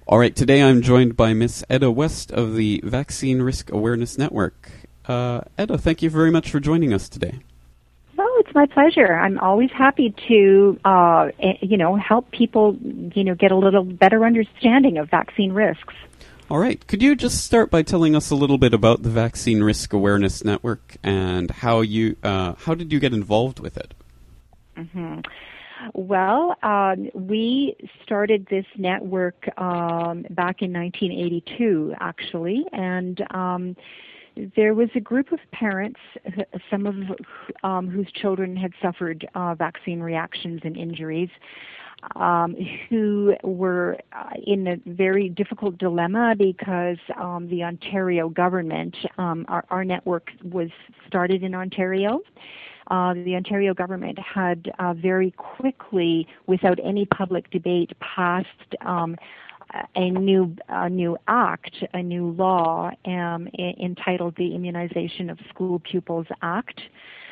All right, today I'm joined by Miss Edda West of the Vaccine Risk Awareness Network. Edda, thank you very much for joining us today. Oh, it's my pleasure. I'm always happy to, help people, get a little better understanding of vaccine risks. All right. Could you just start by telling us a little bit about the Vaccine Risk Awareness Network and how did you get involved with it? Mm-hmm. Well, we started this network back in 1982, actually, and there was a group of parents, some of whose children had suffered vaccine reactions and injuries, who were in a very difficult dilemma because the Ontario government, our network was started in Ontario. The Ontario government had very quickly, without any public debate, passed a new act, a new law entitled the Immunization of School Pupils Act.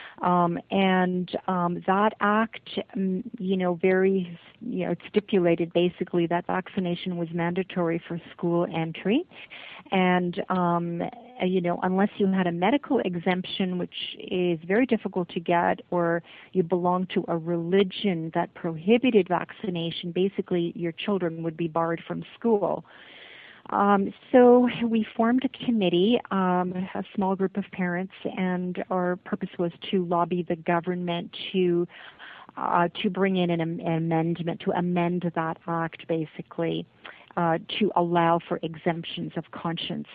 That act, it stipulated basically that vaccination was mandatory for school entry. And, unless you had a medical exemption, which is very difficult to get, or you belong to a religion that prohibited vaccination, basically your children would be barred from school. So we formed a committee, a small group of parents, and our purpose was to lobby the government to bring in an amendment, to amend that act, basically, to allow for exemptions of conscience.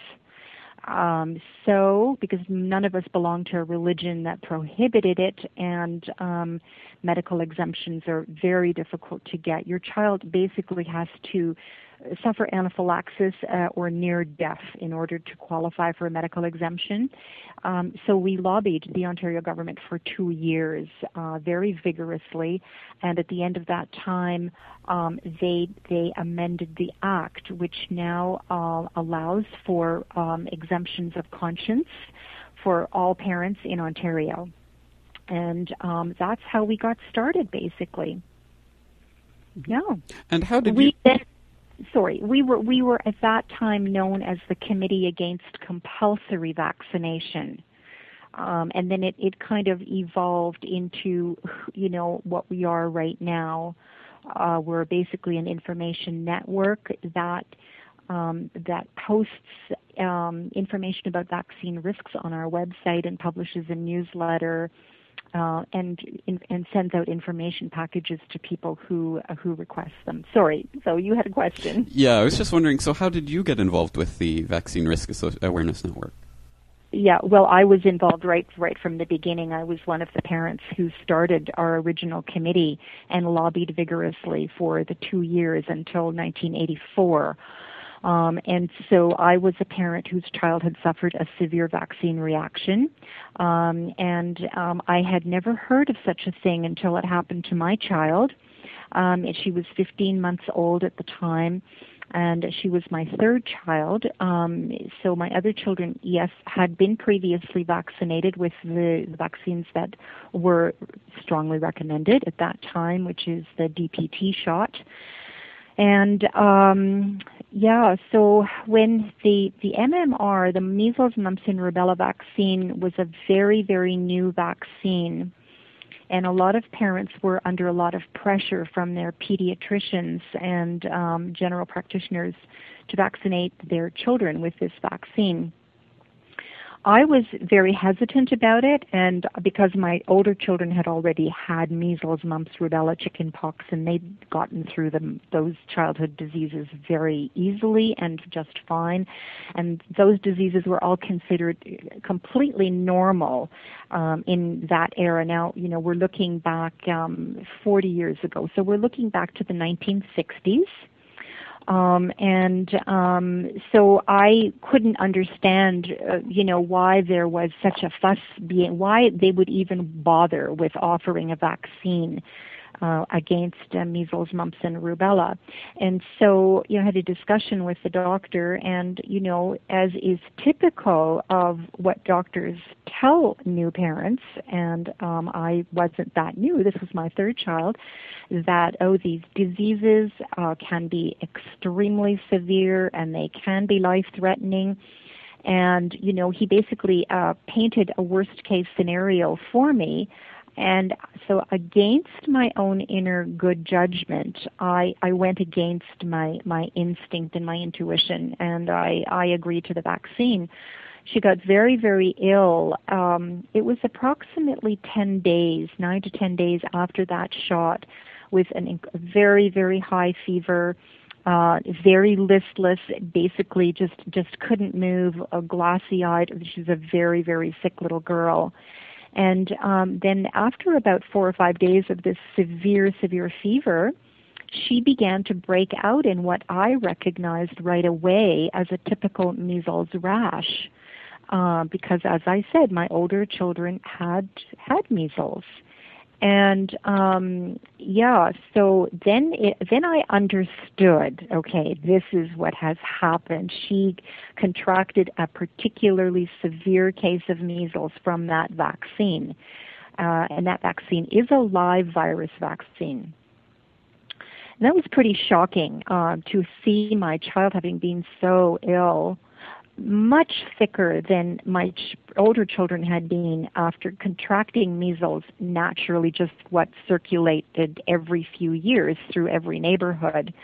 Because none of us belong to a religion that prohibited it, and medical exemptions are very difficult to get. Your child basically has to suffer anaphylaxis or near death in order to qualify for a medical exemption. So we lobbied the Ontario government for 2 years very vigorously, and at the end of that time, they amended the act, which now allows for exemptions of conscience for all parents in Ontario. And that's how we got started, basically. Yeah. And how did we were at that time known as the Committee Against Compulsory Vaccination. And then it kind of evolved into, what we are right now. We're basically an information network that posts information about vaccine risks on our website and publishes a newsletter and sends out information packages to people who request them. Sorry, so you had a question. Yeah, I was just wondering, so how did you get involved with the Vaccine Risk Awareness Network? Yeah, well, I was involved right from the beginning. I was one of the parents who started our original committee and lobbied vigorously for the 2 years until 1984. And so I was a parent whose child had suffered a severe vaccine reaction. I had never heard of such a thing until it happened to my child. She was 15 months old at the time, and she was my third child. So my other children, yes, had been previously vaccinated with the vaccines that were strongly recommended at that time, which is the DPT shot. And so when the MMR, the measles, mumps, and rubella vaccine, was a very, very new vaccine, and a lot of parents were under a lot of pressure from their pediatricians and general practitioners to vaccinate their children with this vaccine. I was very hesitant about it, and because my older children had already had measles, mumps, rubella, chickenpox, and they'd gotten through those childhood diseases very easily and just fine, and those diseases were all considered completely normal in that era. Now, we're looking back 40 years ago, so we're looking back to the 1960s. So I couldn't understand, why there was such a fuss why they would even bother with offering a vaccine against measles, mumps, and rubella. And so, I had a discussion with the doctor, and, as is typical of what doctors tell new parents, and I wasn't that new, this was my third child, that, these diseases can be extremely severe and they can be life-threatening. And, he basically painted a worst-case scenario for me. And so against my own inner good judgment, I went against my instinct and my intuition, and I agreed to the vaccine. She got very, very ill. It was approximately 10 days, 9 to 10 days after that shot, with a very, very high fever, very listless, basically just couldn't move, glassy-eyed. She's a very, very sick little girl. And then after about 4 or 5 days of this severe, severe fever, she began to break out in what I recognized right away as a typical measles rash. Because, as I said, my older children had measles. And so then I understood, okay, this is what has happened. She contracted a particularly severe case of measles from that vaccine. And that vaccine is a live virus vaccine. And that was pretty shocking to see my child having been so ill, much thicker than my older children had been after contracting measles, naturally just what circulated every few years through every neighborhood.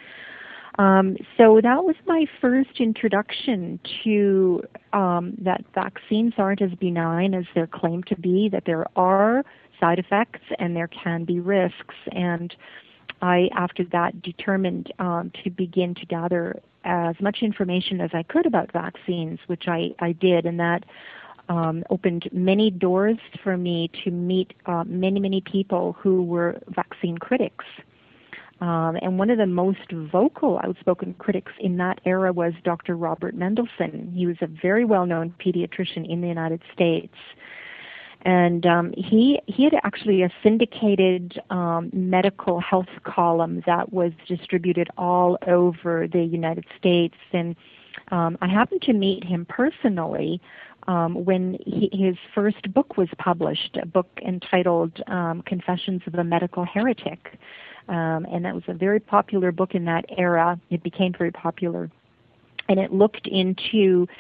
So that was my first introduction to that vaccines aren't as benign as they're claimed to be, that there are side effects and there can be risks. And I, after that, determined to begin to gather as much information as I could about vaccines, which I did, and that opened many doors for me to meet many, many people who were vaccine critics. And one of the most vocal, outspoken critics in that era was Dr. Robert Mendelsohn. He was a very well-known pediatrician in the United States. And he had actually a syndicated medical health column that was distributed all over the United States. And I happened to meet him personally when his first book was published, a book entitled Confessions of a Medical Heretic. And that was a very popular book in that era. It became very popular. And it looked into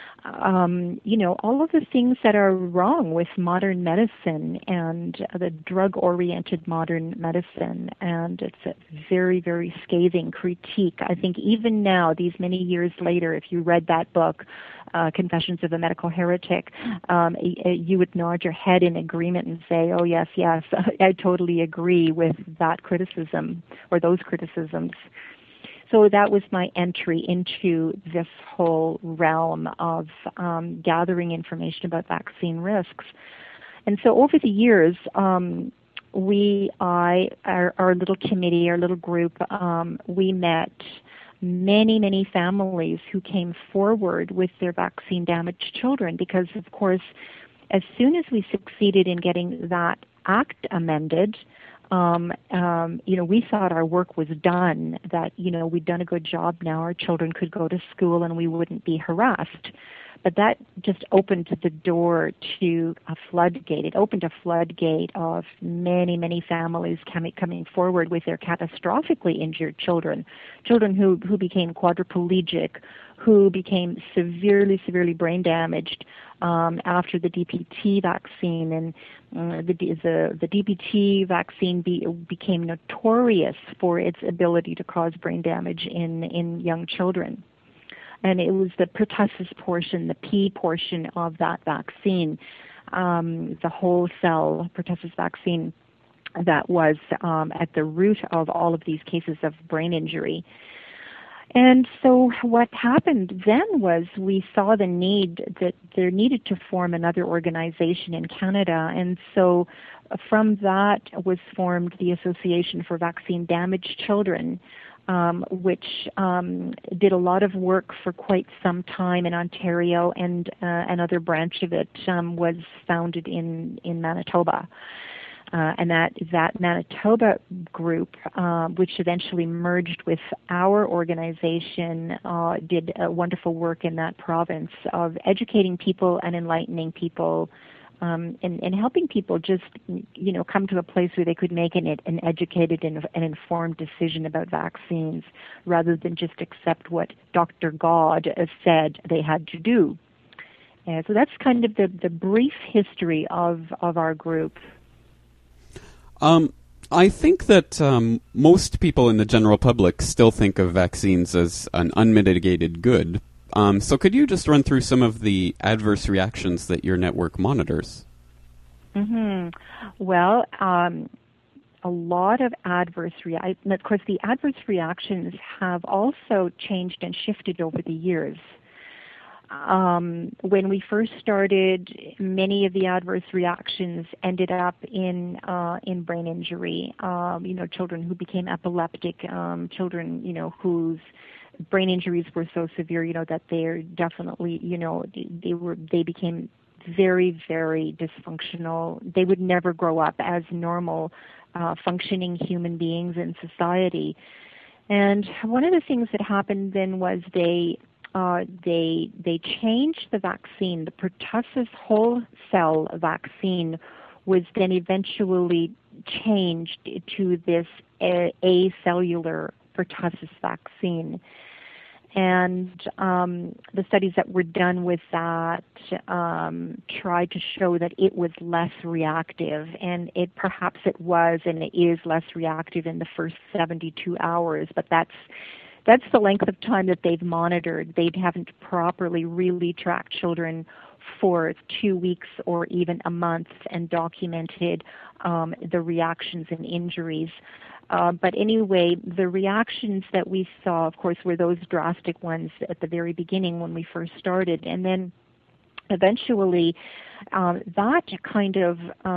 all of the things that are wrong with modern medicine and the drug-oriented modern medicine. And it's a very, very scathing critique. I think even now, these many years later, if you read that book, Confessions of a Medical Heretic, you would nod your head in agreement and say, oh, yes, I totally agree with that criticism or those criticisms. So that was my entry into this whole realm of gathering information about vaccine risks. And so over the years, our little committee, our little group, we met many, many families who came forward with their vaccine-damaged children because, of course, as soon as we succeeded in getting that act amended, we thought our work was done, that, we'd done a good job now, our children could go to school and we wouldn't be harassed. But that just opened the door to a floodgate. It opened a floodgate of many, many families coming forward with their catastrophically injured children who became quadriplegic, who became severely brain damaged after the DPT vaccine. And the DPT vaccine became notorious for its ability to cause brain damage in young children. And it was the pertussis portion, the P portion of that vaccine, the whole cell pertussis vaccine, that was at the root of all of these cases of brain injury. And so what happened then was we saw the need that there needed to form another organization in Canada. And so from that was formed the Association for Vaccine Damaged Children, which did a lot of work for quite some time in Ontario, and another branch of it was founded in Manitoba. And that Manitoba group, which eventually merged with our organization, did wonderful work in that province of educating people and enlightening people, and helping people just, come to a place where they could make an educated and an informed decision about vaccines, rather than just accept what Dr. God said they had to do. So that's kind of the brief history of our group. I think that most people in the general public still think of vaccines as an unmitigated good. So could you just run through some of the adverse reactions that your network monitors? Well, a lot of adverse reactions. Of course, the adverse reactions have also changed and shifted over the years. When we first started, many of the adverse reactions ended up in brain injury. Children who became epileptic, children, whose brain injuries were so severe, that they're definitely, they became very, very dysfunctional. They would never grow up as normal, functioning human beings in society. And one of the things that happened then was they changed the vaccine. The pertussis whole cell vaccine was then eventually changed to this acellular pertussis vaccine. And the studies that were done with that tried to show that it was less reactive, and perhaps it was, and it is less reactive in the first 72 hours, but that's the length of time that they've monitored. They haven't properly really tracked children for 2 weeks or even a month and documented the reactions and injuries. But anyway, the reactions that we saw, of course, were those drastic ones at the very beginning when we first started. And then eventually that kind of,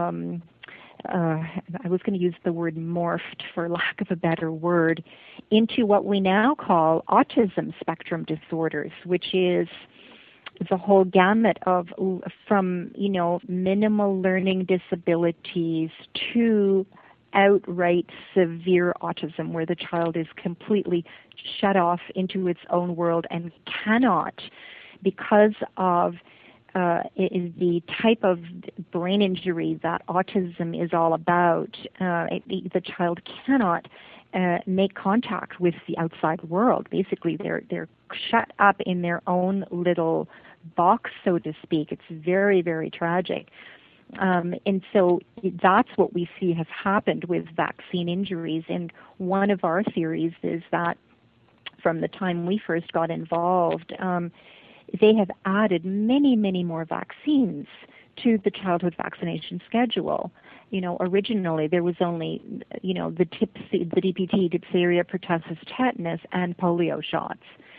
I was going to use the word morphed for lack of a better word, into what we now call autism spectrum disorders, which is the whole gamut of from, minimal learning disabilities to outright severe autism, where the child is completely shut off into its own world and cannot, because of the type of brain injury that autism is all about, the child cannot make contact with the outside world. Basically, they're shut up in their own little box, so to speak. It's very, very tragic. And so that's what we see has happened with vaccine injuries. And one of our theories is that from the time we first got involved, they have added many, many more vaccines to the childhood vaccination schedule. Originally there was only, the DPT, diphtheria, pertussis, tetanus, and polio shots.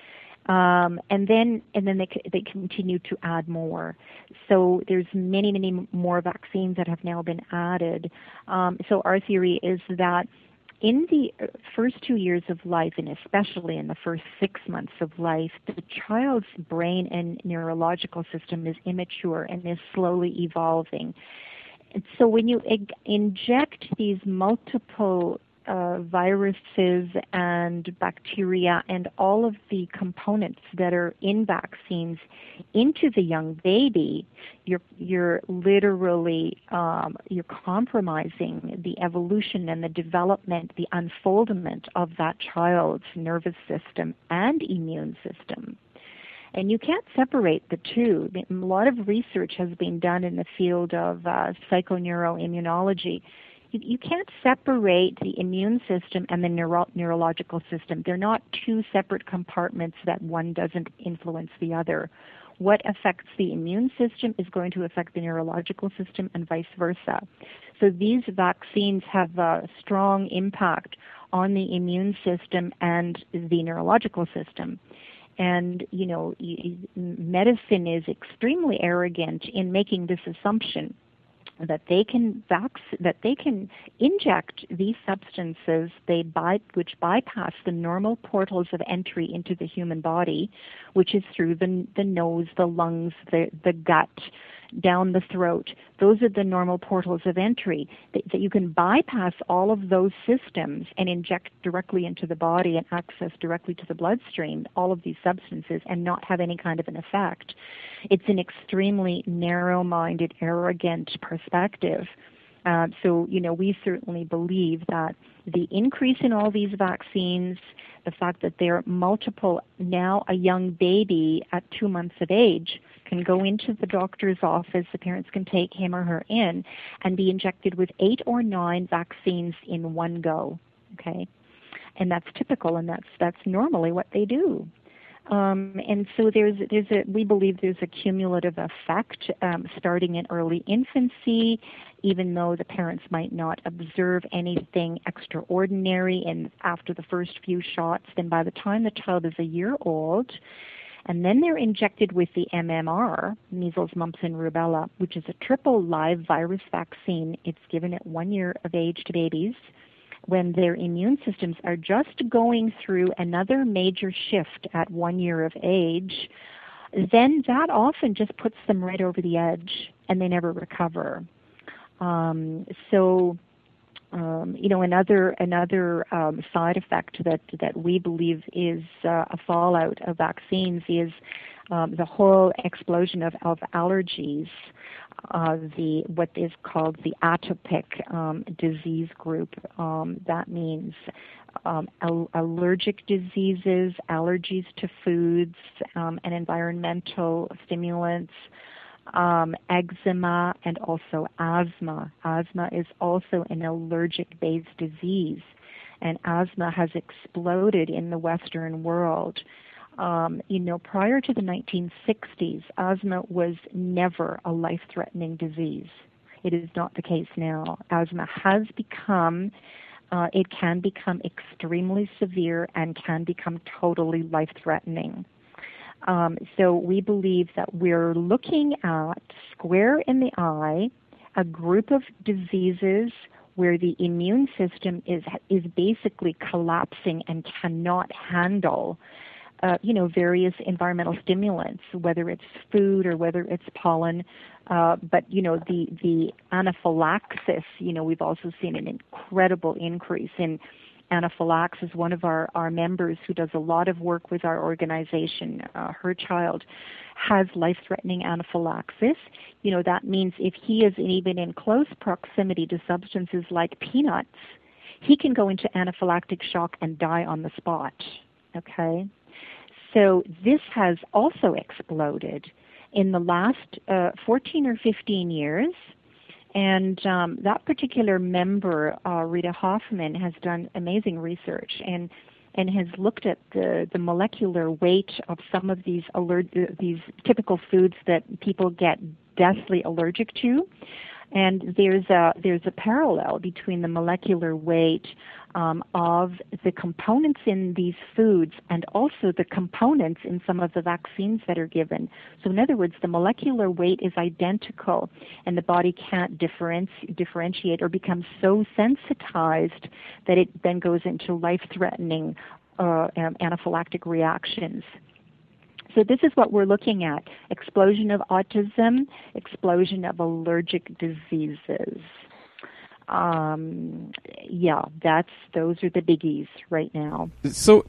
And then they continue to add more. So there's many, many more vaccines that have now been added. So our theory is that in the first 2 years of life, and especially in the first 6 months of life, the child's brain and neurological system is immature and is slowly evolving. And so when you inject these multiple viruses and bacteria and all of the components that are in vaccines into the young baby, you're literally you're compromising the evolution and the development, the unfoldment of that child's nervous system and immune system. And you can't separate the two. A lot of research has been done in the field of psychoneuroimmunology. You can't separate the immune system and the neurological system. They're not two separate compartments that one doesn't influence the other. What affects the immune system is going to affect the neurological system and vice versa. So these vaccines have a strong impact on the immune system and the neurological system. And, medicine is extremely arrogant in making this assumption that they can inject these substances which bypass the normal portals of entry into the human body, which is through the nose, the lungs, the gut, down the throat. Those are the normal portals of entry. That you can bypass all of those systems and inject directly into the body and access directly to the bloodstream all of these substances and not have any kind of an effect. It's an extremely narrow-minded, arrogant perspective. So, we certainly believe that the increase in all these vaccines, the fact that there are multiple, now a young baby at 2 months of age can go into the doctor's office, the parents can take him or her in, and be injected with 8 or 9 vaccines in one go, okay? And that's typical, and that's normally what they do. And so we believe there's a cumulative effect starting in early infancy, even though the parents might not observe anything extraordinary and after the first few shots. Then by the time the child is a year old, and then they're injected with the MMR, measles, mumps, and rubella, which is a triple live virus vaccine. It's given at 1 year of age to babies, when their immune systems are just going through another major shift at 1 year of age, then that often just puts them right over the edge and they never recover. Another side effect that we believe is a fallout of vaccines is the whole explosion of allergies. What is called the atopic disease group. That means allergic diseases, allergies to foods and environmental stimulants, eczema, and also asthma. Asthma is also an allergic-based disease, and asthma has exploded in the Western world. Prior to the 1960s, asthma was never a life-threatening disease. It is not the case now. Asthma has become, it can become extremely severe and can become totally life-threatening. So we believe that we're looking at, square in the eye, a group of diseases where the immune system is basically collapsing and cannot handle various environmental stimulants, whether it's food or whether it's pollen. But the anaphylaxis, we've also seen an incredible increase in anaphylaxis. One of our members who does a lot of work with our organization, her child has life-threatening anaphylaxis. That means if he is even in close proximity to substances like peanuts, he can go into anaphylactic shock and die on the spot, okay? So this has also exploded in the last 14 or 15 years. And that particular member, Rita Hoffman, has done amazing research and has looked at the molecular weight of some of these typical foods that people get deathly allergic to. And there's a parallel between the molecular weight of the components in these foods and also the components in some of the vaccines that are given. So in other words, the molecular weight is identical, and the body can't differentiate or become so sensitized that it then goes into life-threatening anaphylactic reactions. So this is what we're looking at: explosion of autism, explosion of allergic diseases. Those are the biggies right now. So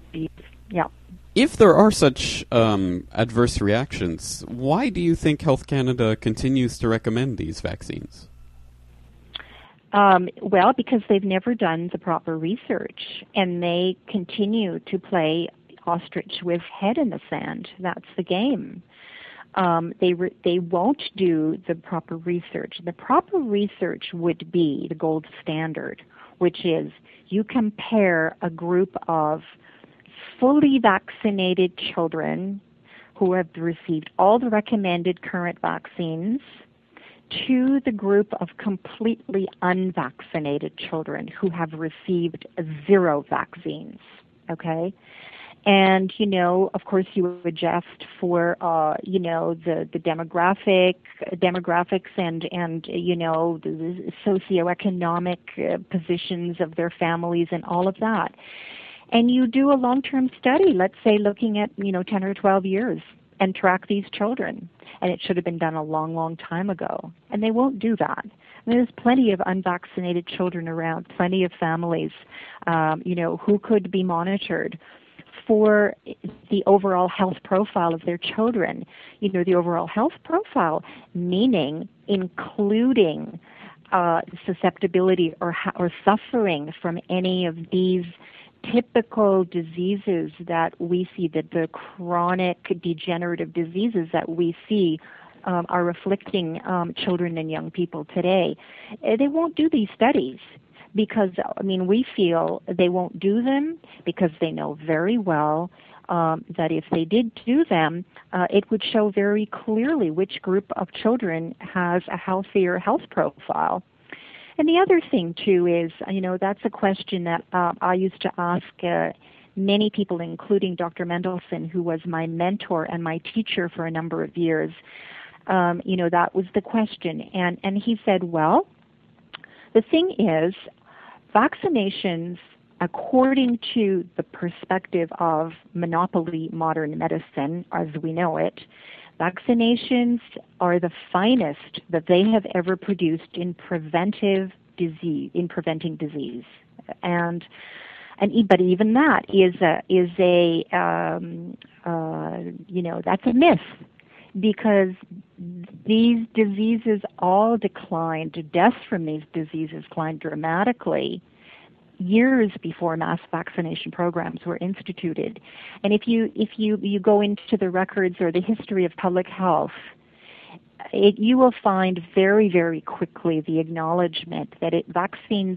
if there are such adverse reactions, why do you think Health Canada continues to recommend these vaccines? Because they've never done the proper research, and they continue to play ostrich with head in the sand. That's the game. They won't do the proper research. The proper research would be the gold standard, which is you compare a group of fully vaccinated children who have received all the recommended current vaccines to the group of completely unvaccinated children who have received 0 vaccines, okay? And, of course, you adjust for, the demographics and the socioeconomic positions of their families and all of that. And you do a long-term study, let's say looking at, 10 or 12 years and track these children. And it should have been done a long, long time ago. And they won't do that. There's plenty of unvaccinated children around, plenty of families, who could be monitored for the overall health profile of their children. The overall health profile, meaning including susceptibility or suffering from any of these typical diseases that we see, that the chronic degenerative diseases that we see are afflicting children and young people today. They won't do these studies because, we feel they won't do them because they know very well that if they did do them, it would show very clearly which group of children has a healthier health profile. And the other thing, too, is, that's a question that I used to ask many people, including Dr. Mendelsohn, who was my mentor and my teacher for a number of years. That was the question. And he said, well, the thing is, vaccinations, according to the perspective of monopoly modern medicine as we know it, vaccinations are the finest that they have ever produced in preventing disease. But even that is that's a myth, because these diseases all declined, deaths from these diseases declined dramatically years before mass vaccination programs were instituted. And if you go into the records or the history of public health, you will find very, very quickly the acknowledgement that vaccines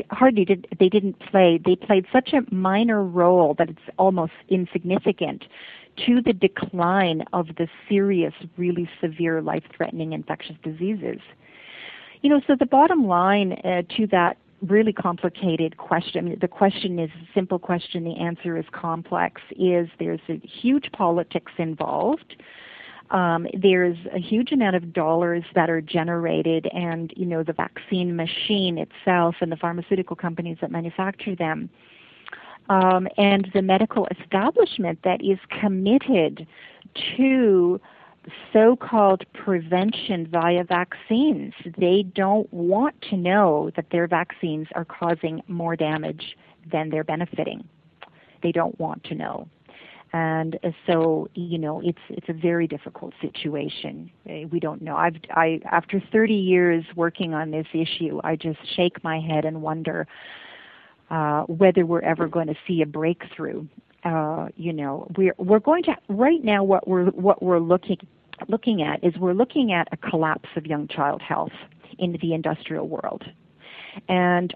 they played such a minor role that it's almost insignificant to the decline of the serious, really severe, life-threatening infectious diseases. So the bottom line to that really complicated question, the question is a simple question, the answer is complex, is there's a huge politics involved. There's a huge amount of dollars that are generated, and the vaccine machine itself and the pharmaceutical companies that manufacture them, and the medical establishment that is committed to so-called prevention via vaccines. They don't want to know that their vaccines are causing more damage than they're benefiting. They don't want to know. And so, it's a very difficult situation. We don't know. After 30 years working on this issue, I just shake my head and wonder whether we're ever going to see a breakthrough. We're going to right now. What we're looking at is a collapse of young child health in the industrial world. And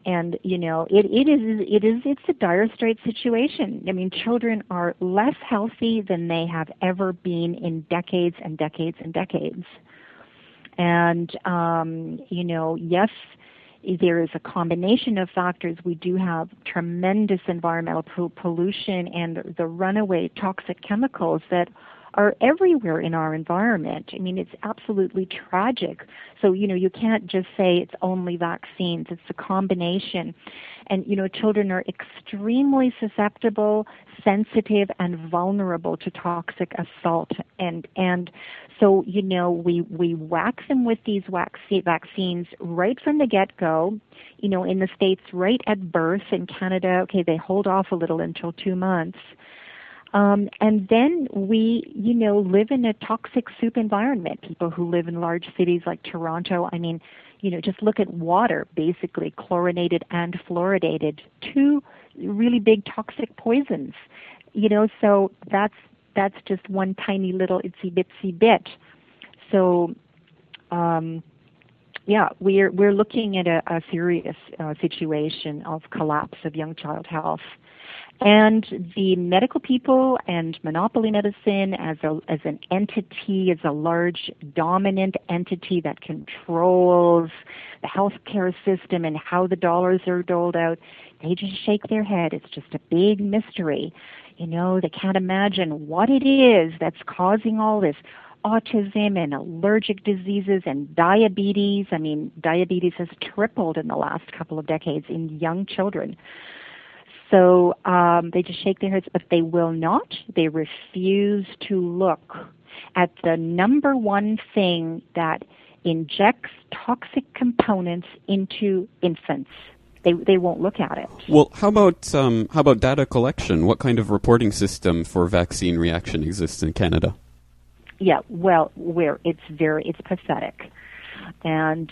it's a dire straits situation. Children are less healthy than they have ever been in decades and decades and decades. And yes, there is a combination of factors. We do have tremendous environmental pollution and the runaway toxic chemicals that are everywhere in our environment. It's absolutely tragic. So, you can't just say it's only vaccines. It's a combination. And, children are extremely susceptible, sensitive, and vulnerable to toxic assault. And so, we whack them with these vaccines right from the get-go. In the States, right at birth. In Canada, they hold off a little until 2 months. And then we, live in a toxic soup environment. People who live in large cities like Toronto, just look at water, basically chlorinated and fluoridated, two really big toxic poisons. So that's just one tiny little itsy bitsy bit. So, we're looking at a serious situation of collapse of young child health. And the medical people and monopoly medicine as an entity, as a large dominant entity that controls the healthcare system and how the dollars are doled out, they just shake their head. It's just a big mystery. They can't imagine what it is that's causing all this autism and allergic diseases and diabetes. Diabetes has tripled in the last couple of decades in young children. So they just shake their heads, but they will not. They refuse to look at the number one thing that injects toxic components into infants. They won't look at it. Well, how about data collection? What kind of reporting system for vaccine reaction exists in Canada? Yeah, well, it's pathetic. And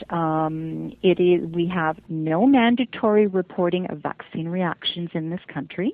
we have no mandatory reporting of vaccine reactions in this country.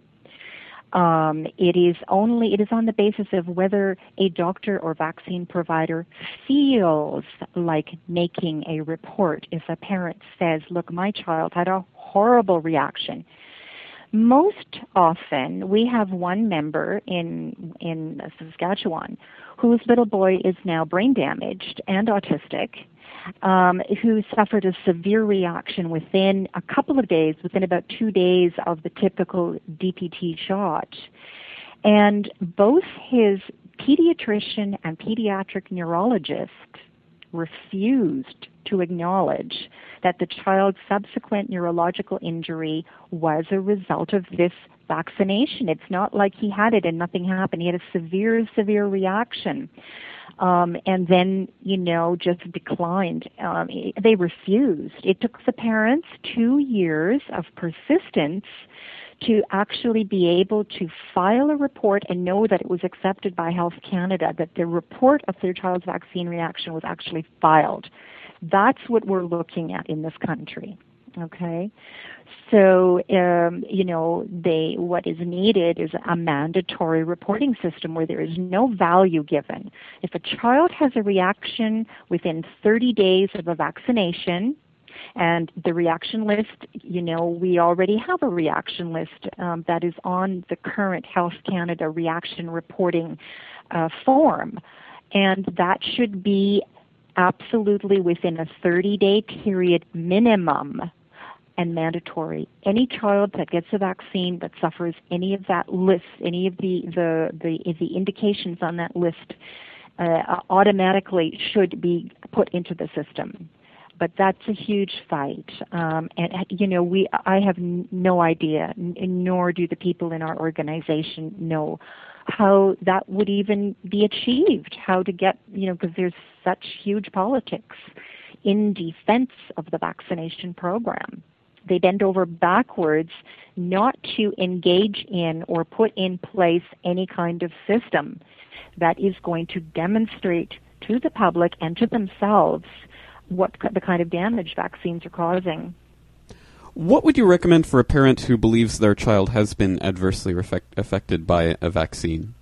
It is on the basis of whether a doctor or vaccine provider feels like making a report. If a parent says, look, my child had a horrible reaction. Most often, we have one member in Saskatchewan whose little boy is now brain damaged and autistic, who suffered a severe reaction within a couple of days, within about 2 days of the typical DPT shot. And both his pediatrician and pediatric neurologist refused to acknowledge that the child's subsequent neurological injury was a result of this vaccination. It's not like he had it and nothing happened. He had a severe reaction. And then, just declined. They refused. It took the parents 2 years of persistence to actually be able to file a report and know that it was accepted by Health Canada, that the report of their child's vaccine reaction was actually filed. That's what we're looking at in this country. Okay? So, what is needed is a mandatory reporting system where there is no value given. If a child has a reaction within 30 days of a vaccination, and the reaction list, we already have a reaction list that is on the current Health Canada reaction reporting form, and that should be absolutely within a 30-day period minimum and mandatory. Any child that gets a vaccine that suffers any of that list, any of the indications on that list, automatically should be put into the system. But that's a huge fight, and I have no idea, nor do the people in our organization know how that would even be achieved. How to get, because there's such huge politics in defense of the vaccination program. They bend over backwards not to engage in or put in place any kind of system that is going to demonstrate to the public and to themselves what the kind of damage vaccines are causing. What would you recommend for a parent who believes their child has been adversely affected by a vaccine?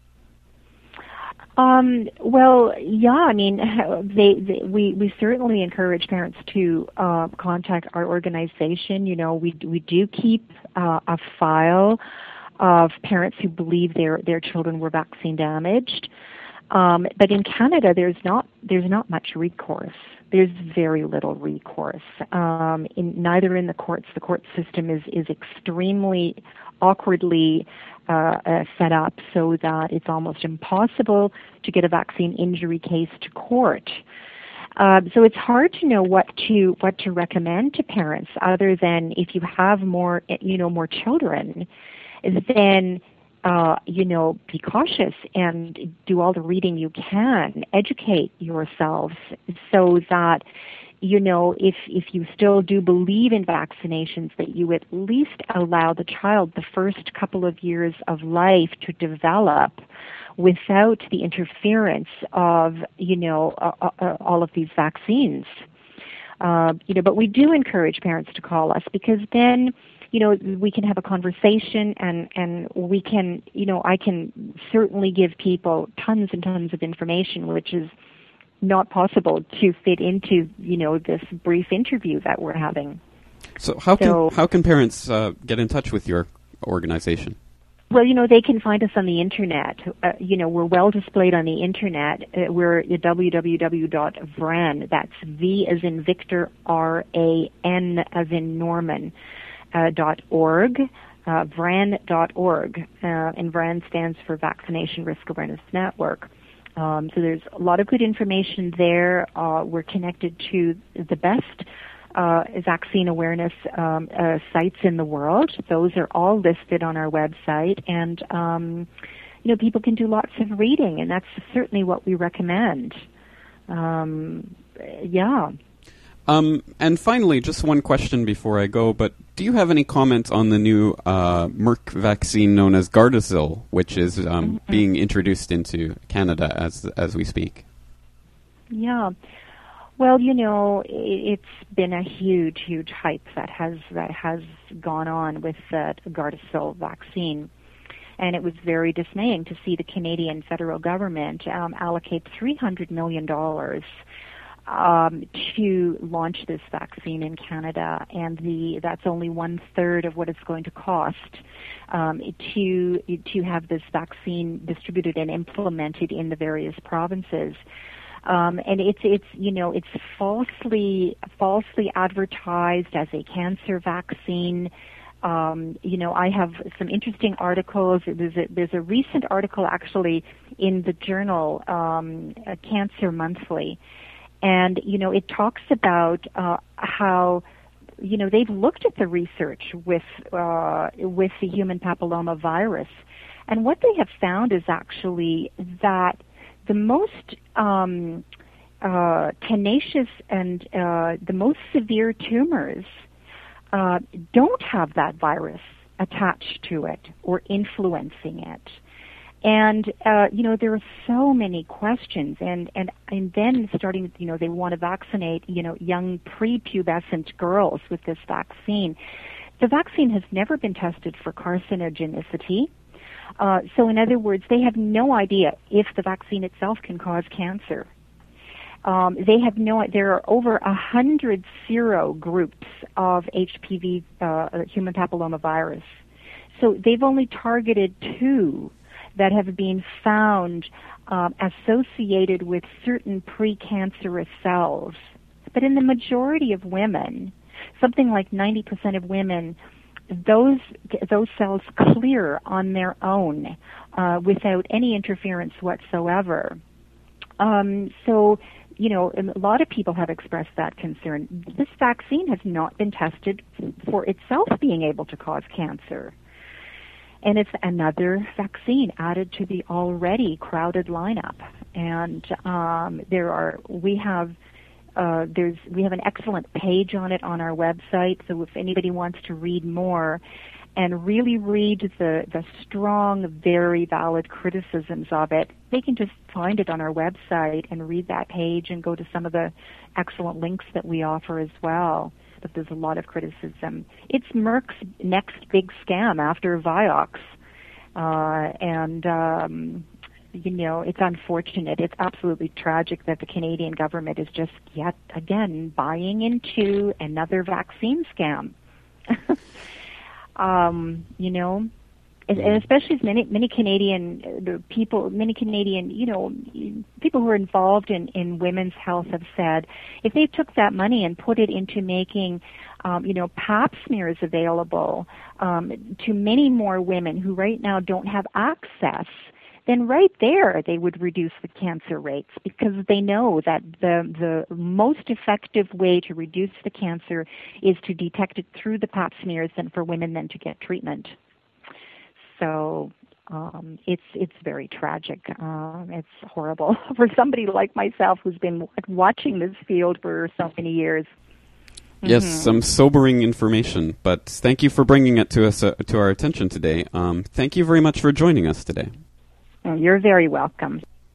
We certainly encourage parents to contact our organization. We do keep a file of parents who believe their children were vaccine damaged. But in Canada, there's not much recourse. There's very little recourse. Neither in the courts. The court system is extremely awkwardly set up so that it's almost impossible to get a vaccine injury case to court. So it's hard to know what to recommend to parents, other than if you have more children, then be cautious and do all the reading you can, educate yourselves so that, if you still do believe in vaccinations, that you at least allow the child the first couple of years of life to develop without the interference of, all of these vaccines. But we do encourage parents to call us, because then, we can have a conversation, and we can, I can certainly give people tons and tons of information, which is not possible to fit into, this brief interview that we're having. So how can parents get in touch with your organization? Well, they can find us on the internet. We're well displayed on the internet. We're at www.VRAN. That's V as in Victor, R-A-N as in Norman. .org, VRAN.org, and VRAN stands for Vaccination Risk Awareness Network. So there's a lot of good information there. We're connected to the best vaccine awareness sites in the world. Those are all listed on our website, and people can do lots of reading, and that's certainly what we recommend. And finally, just one question before I go, but do you have any comment on the new Merck vaccine known as Gardasil, which is being introduced into Canada as we speak? Yeah. Well, it's been a huge, huge hype that has gone on with the Gardasil vaccine. And it was very dismaying to see the Canadian federal government allocate $300 million to launch this vaccine in Canada, and that's only 1/3 of what it's going to cost to have this vaccine distributed and implemented in the various provinces. And it's falsely advertised as a cancer vaccine. I have some interesting articles. There's a recent article actually in the journal Cancer Monthly, and it talks about how they've looked at the research with the human papilloma virus, and what they have found is actually that the most tenacious and the most severe tumors don't have that virus attached to it or influencing it. And, there are so many questions, and then starting, they want to vaccinate, young prepubescent girls with this vaccine. The vaccine has never been tested for carcinogenicity. So in other words, they have no idea if the vaccine itself can cause cancer. There are over 100 serogroups of HPV, human papilloma virus. So they've only targeted 2 that have been found associated with certain precancerous cells. But in the majority of women, something like 90% of women, those cells clear on their own without any interference whatsoever. So, a lot of people have expressed that concern. This vaccine has not been tested for itself being able to cause cancer. And it's another vaccine added to the already crowded lineup. And we have an excellent page on it on our website. So if anybody wants to read more and really read the strong, very valid criticisms of it, they can just find it on our website and read that page and go to some of the excellent links that we offer as well. But there's a lot of criticism. It's Merck's next big scam after Vioxx. It's unfortunate. It's absolutely tragic that the Canadian government is just yet again buying into another vaccine scam. And especially as many Canadian people who are involved in women's health have said, if they took that money and put it into making, Pap smears available to many more women who right now don't have access, then right there they would reduce the cancer rates, because they know that the most effective way to reduce the cancer is to detect it through the Pap smears and for women then to get treatment. So it's very tragic. It's horrible for somebody like myself who's been watching this field for so many years. Yes, some sobering information, but thank you for bringing it to us to our attention today. Thank you very much for joining us today. You're very welcome.